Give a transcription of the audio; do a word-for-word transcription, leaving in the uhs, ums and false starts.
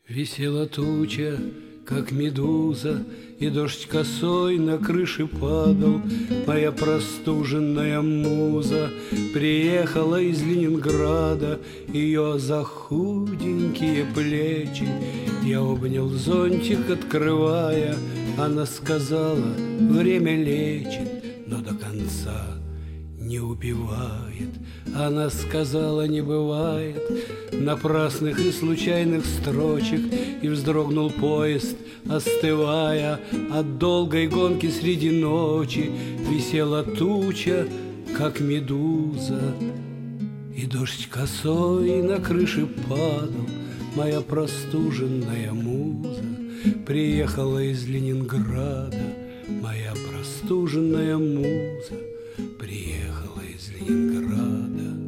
Висела туча, как медуза, и дождь косой на крыше падал. Моя простуженная муза приехала из Ленинграда. Ее за худенькие плечи я обнял зонтик, открывая. Она сказала: время лечит, но до конца не убивает. Она сказала: не бывает напрасных и случайных строчек. И вздрогнул поезд, остывая от долгой гонки среди ночи. Висела туча, как медуза, и дождь косой на крыше падал. Моя простуженная муза приехала из Ленинграда. Моя простуженная муза приехала из Ленинграда.